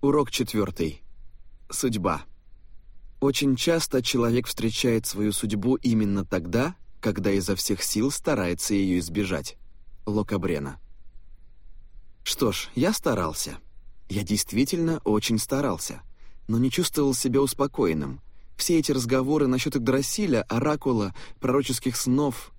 Урок 4. Судьба. Очень часто человек встречает свою судьбу именно тогда, когда изо всех сил старается ее избежать. Лока Брена. Что ж, я старался. Я действительно очень старался, но не чувствовал себя успокоенным. Все эти разговоры насчет Игдрасиля, оракула, пророческих снов.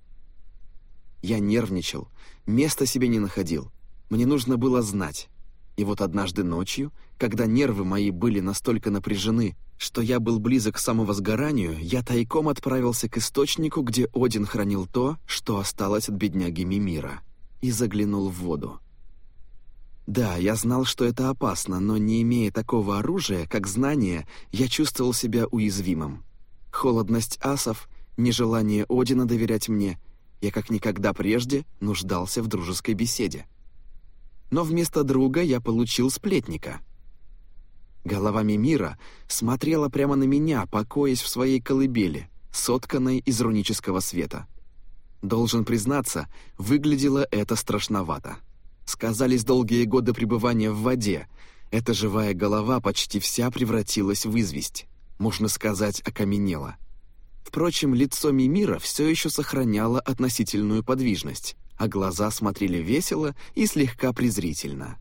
Я нервничал, места себе не находил. Мне нужно было знать. И вот однажды ночью, когда нервы мои были настолько напряжены, что я был близок к самовозгоранию, я тайком отправился к источнику, где Один хранил то, что осталось от бедняги Мимира, и заглянул в воду. Да, я знал, что это опасно, но не имея такого оружия, как знание, я чувствовал себя уязвимым. Холодность асов, нежелание Одина доверять мне, я как никогда прежде нуждался в дружеской беседе. Но вместо друга я получил сплетника. Голова Мимира смотрела прямо на меня, покоясь в своей колыбели, сотканной из рунического света. Должен признаться, выглядело это страшновато. Сказались долгие годы пребывания в воде. Эта живая голова почти вся превратилась в известь. Можно сказать, окаменела. Впрочем, лицо Мимира все еще сохраняло относительную подвижность, а глаза смотрели весело и слегка презрительно.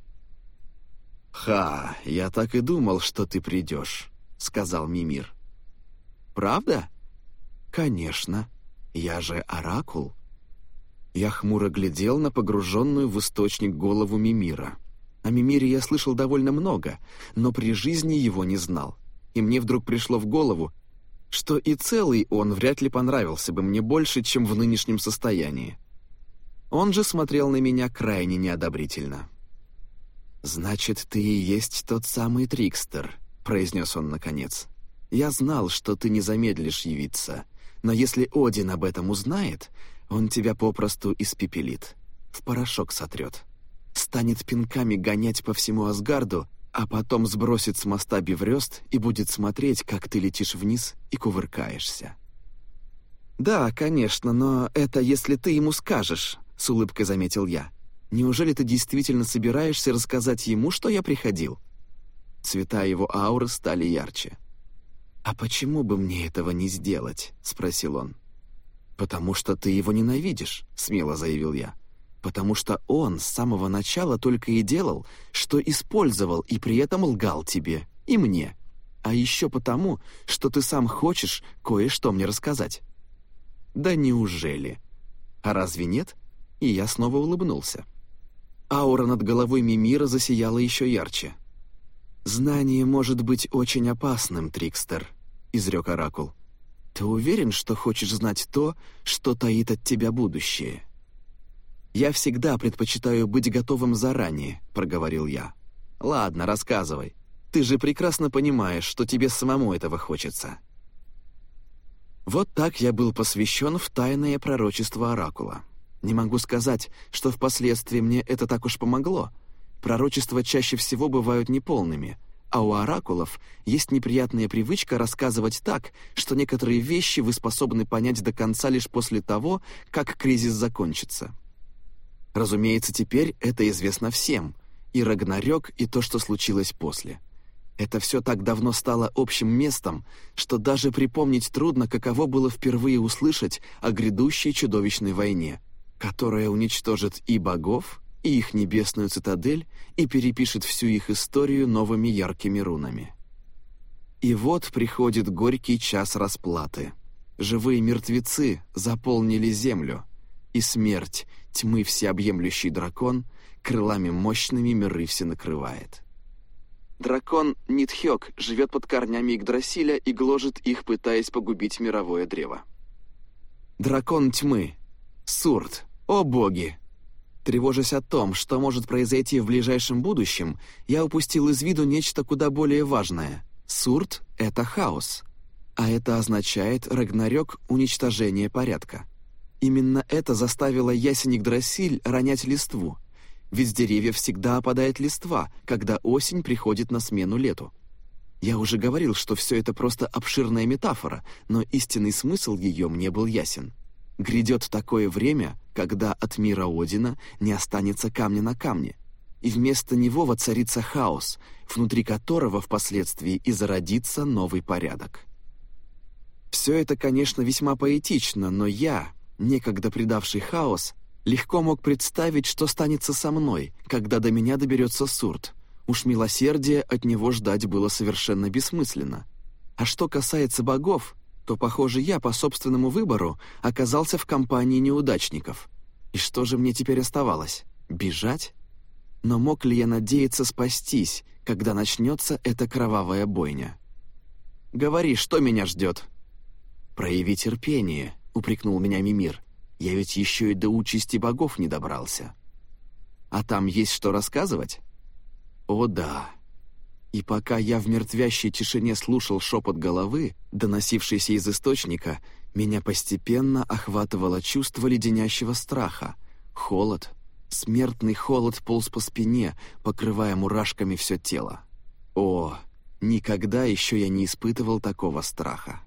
«Ха, я так и думал, что ты придешь», — сказал Мимир. «Правда?» «Конечно. Я же оракул». Я хмуро глядел на погруженную в источник голову Мимира. О Мимире я слышал довольно много, но при жизни его не знал. И мне вдруг пришло в голову, что и целый он вряд ли понравился бы мне больше, чем в нынешнем состоянии. Он же смотрел на меня крайне неодобрительно. «Значит, ты и есть тот самый Трикстер», — произнес он наконец. «Я знал, что ты не замедлишь явиться, но если Один об этом узнает, он тебя попросту испепелит, в порошок сотрет, станет пинками гонять по всему Асгарду, а потом сбросит с моста Бифрёст и будет смотреть, как ты летишь вниз и кувыркаешься». «Да, конечно, но это если ты ему скажешь», — с улыбкой заметил я. «Неужели ты действительно собираешься рассказать ему, что я приходил?» Цвета его ауры стали ярче. «А почему бы мне этого не сделать?» — спросил он. «Потому что ты его ненавидишь», — смело заявил я. «Потому что он с самого начала только и делал, что использовал и при этом лгал тебе и мне. А еще потому, что ты сам хочешь кое-что мне рассказать». «Да неужели?» «А разве нет?» И я снова улыбнулся. Аура над головой Мимира засияла еще ярче. «Знание может быть очень опасным, Трикстер», — изрек оракул. «Ты уверен, что хочешь знать то, что таит от тебя будущее?» «Я всегда предпочитаю быть готовым заранее», — проговорил я. «Ладно, рассказывай. Ты же прекрасно понимаешь, что тебе самому этого хочется». Вот так я был посвящен в тайное пророчество оракула. Не могу сказать, что впоследствии мне это так уж помогло. Пророчества чаще всего бывают неполными, а у оракулов есть неприятная привычка рассказывать так, что некоторые вещи вы способны понять до конца лишь после того, как кризис закончится. Разумеется, теперь это известно всем, и Рагнарёк, и то, что случилось после. Это все так давно стало общим местом, что даже припомнить трудно, каково было впервые услышать о грядущей чудовищной войне, которая уничтожит и богов, и их небесную цитадель, и перепишет всю их историю новыми яркими рунами. И вот приходит горький час расплаты. Живые мертвецы заполнили землю, и смерть, тьмы всеобъемлющий дракон, крылами мощными миры все накрывает. Дракон Нитхёк живет под корнями Игдрасиля и гложет их, пытаясь погубить мировое древо. Дракон тьмы. Сурт. О боги! Тревожась о том, что может произойти в ближайшем будущем, я упустил из виду нечто куда более важное. Сурт — это хаос. А это означает Рагнарёк — уничтожение порядка. Именно это заставило ясень Игдрасиль ронять листву. Ведь с деревьев всегда опадает листва, когда осень приходит на смену лету. Я уже говорил, что все это просто обширная метафора, но истинный смысл ее мне был ясен. Грядет такое время, когда от мира Одина не останется камня на камне. и вместо него воцарится хаос, внутри которого впоследствии и зародится новый порядок. Все это, конечно, весьма поэтично, но я, некогда предавший хаос, легко мог представить, что станется со мной, когда до меня доберется Сурт. Уж милосердия от него ждать было совершенно бессмысленно. А что касается богов, то, похоже, я по собственному выбору оказался в компании неудачников. И что же мне теперь оставалось? Бежать? Но мог ли я надеяться спастись, когда начнется эта кровавая бойня? «Говори, что меня ждет?» «Прояви терпение», — упрекнул меня Мимир. «Я ведь еще и до участи богов не добрался». «А там есть что рассказывать?» «О да». И пока я в мертвящей тишине слушал шепот головы, доносившийся из источника, меня постепенно охватывало чувство леденящего страха. Холод, смертный холод полз по спине, покрывая мурашками все тело. О, никогда еще я не испытывал такого страха.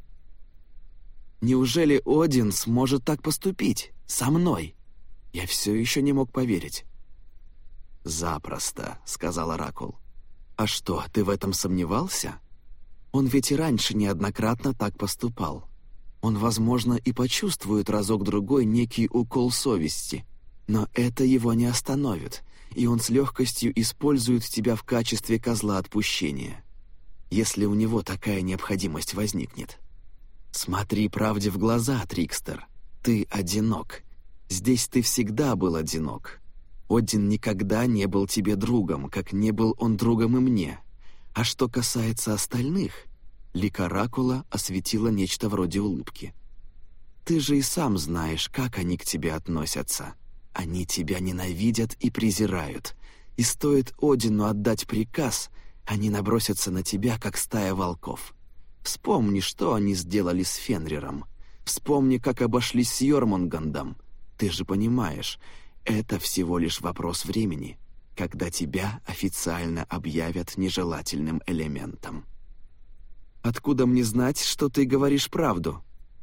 Неужели Один сможет так поступить? Со мной? Я все еще не мог поверить. «Запросто», — сказал Оракул. «А что, ты в этом сомневался? Он ведь и раньше неоднократно так поступал. Он, возможно, и почувствует разок-другой некий укол совести, но это его не остановит, и он с легкостью использует тебя в качестве козла отпущения, если у него такая необходимость возникнет. Смотри правде в глаза, Трикстер. Ты одинок. Здесь ты всегда был одинок. Один никогда не был тебе другом, как не был он другом и мне. А что касается остальных, лик Оракула осветило нечто вроде улыбки. Ты же и сам знаешь, как они к тебе относятся. Они тебя ненавидят и презирают. И стоит Одину отдать приказ, они набросятся на тебя, как стая волков. Вспомни, что они сделали с Фенриром. Вспомни, как обошлись с Йормунгандом. Ты же понимаешь, это всего лишь вопрос времени, когда тебя официально объявят нежелательным элементом. Откуда мне знать, что ты говоришь правду?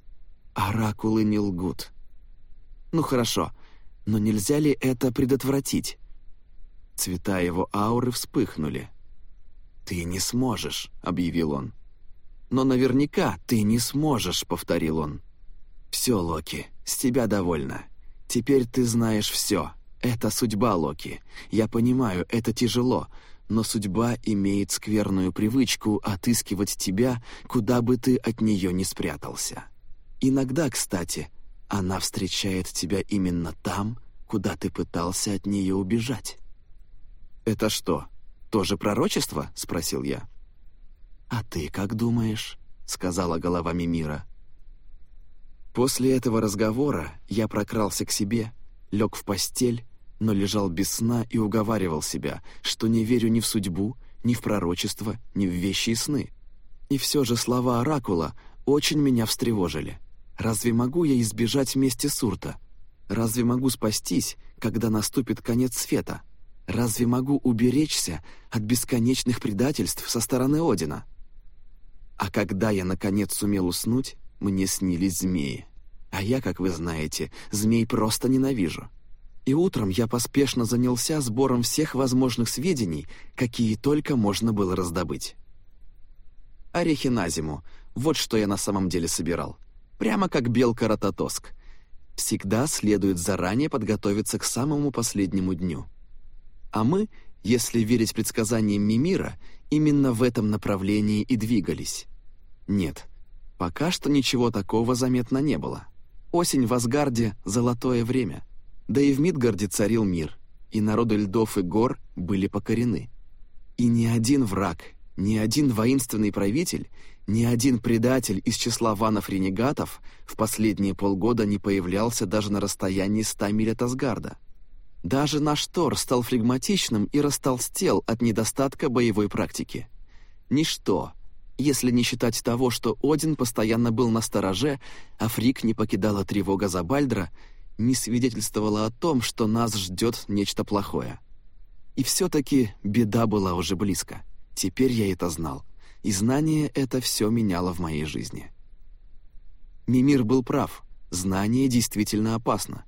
Оракулы не лгут. Ну хорошо, но нельзя ли это предотвратить? Цвета его ауры вспыхнули. «Ты не сможешь», — объявил он. «Но наверняка ты не сможешь», — повторил он. «Все, Локи, с тебя довольно. Теперь ты знаешь все. Это судьба, Локи. Я понимаю, это тяжело, но судьба имеет скверную привычку отыскивать тебя, куда бы ты от нее не спрятался. Иногда, кстати, она встречает тебя именно там, куда ты пытался от нее убежать». «Это что, тоже пророчество?» — спросил я. «А ты как думаешь?» — сказала голова Мимира. После этого разговора я прокрался к себе, лег в постель, но лежал без сна и уговаривал себя, что не верю ни в судьбу, ни в пророчество, ни в вещи и сны. И все же слова Оракула очень меня встревожили. Разве могу я избежать мести Сурта? Разве могу спастись, когда наступит конец света? Разве могу уберечься от бесконечных предательств со стороны Одина? А когда я, наконец, сумел уснуть, мне снились змеи. А я, как вы знаете, змей просто ненавижу. И утром я поспешно занялся сбором всех возможных сведений, какие только можно было раздобыть. Орехи на зиму — вот что я на самом деле собирал. Прямо как белка Рататоск. Всегда следует заранее подготовиться к самому последнему дню. А мы, если верить предсказаниям Мимира, именно в этом направлении и двигались. Нет, пока что ничего такого заметно не было. Осень в Асгарде — золотое время. Да и в Мидгарде царил мир, и народы льдов и гор были покорены. И ни один враг, ни один воинственный правитель, ни один предатель из числа ванов-ренегатов в последние полгода не появлялся даже на расстоянии 100 миль от Асгарда. Даже наш Тор стал флегматичным и растолстел от недостатка боевой практики. Ничто, если не считать того, что Один постоянно был настороже, а Фрик не покидала тревога за Бальдра, не свидетельствовало о том, что нас ждет нечто плохое. И все-таки беда была уже близко. Теперь я это знал, и знание это все меняло в моей жизни. Мимир был прав, знание действительно опасно.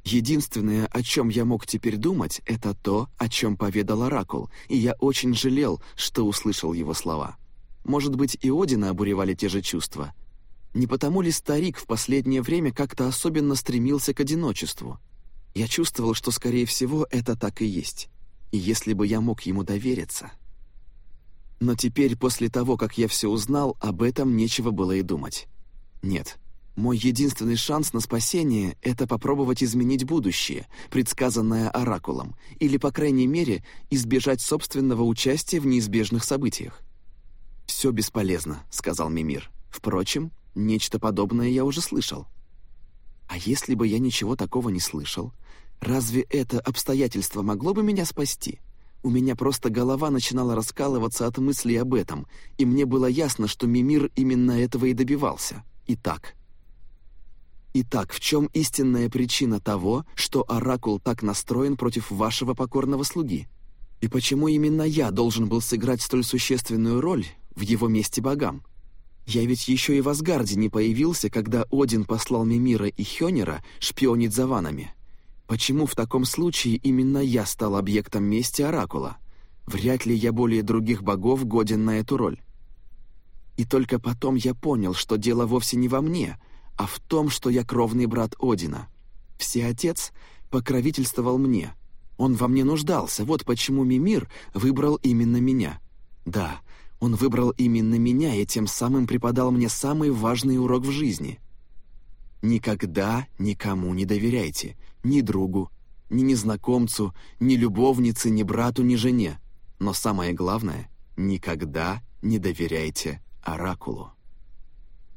Единственное, о чем я мог теперь думать, это то, о чем поведал Оракул, и я очень жалел, что услышал его слова. Может быть, и Одина обуревали те же чувства. Не потому ли старик в последнее время как-то особенно стремился к одиночеству? Я чувствовал, что, скорее всего, это так и есть. И если бы я мог ему довериться... Но теперь, после того, как я все узнал, об этом нечего было и думать. Нет, мой единственный шанс на спасение — это попробовать изменить будущее, предсказанное Оракулом, или, по крайней мере, избежать собственного участия в неизбежных событиях. «Все бесполезно», — сказал Мимир. «Впрочем, нечто подобное я уже слышал». «А если бы я ничего такого не слышал, разве это обстоятельство могло бы меня спасти?» У меня просто голова начинала раскалываться от мыслей об этом, и мне было ясно, что Мимир именно этого и добивался. Итак, в чем истинная причина того, что Оракул так настроен против вашего покорного слуги? И почему именно я должен был сыграть столь существенную роль в его месте богам? Я ведь еще и в Асгарде не появился, когда Один послал Мимира и Хёнира шпионить за ванами. Почему в таком случае именно я стал объектом мести Оракула? Вряд ли я более других богов годен на эту роль. И только потом я понял, что дело вовсе не во мне, а в том, что я кровный брат Одина. Всеотец покровительствовал мне. Он во мне нуждался, вот почему Мимир выбрал именно меня. Да, он выбрал именно меня и тем самым преподал мне самый важный урок в жизни. Никогда никому не доверяйте, ни другу, ни незнакомцу, ни любовнице, ни брату, ни жене. Но самое главное, никогда не доверяйте Оракулу.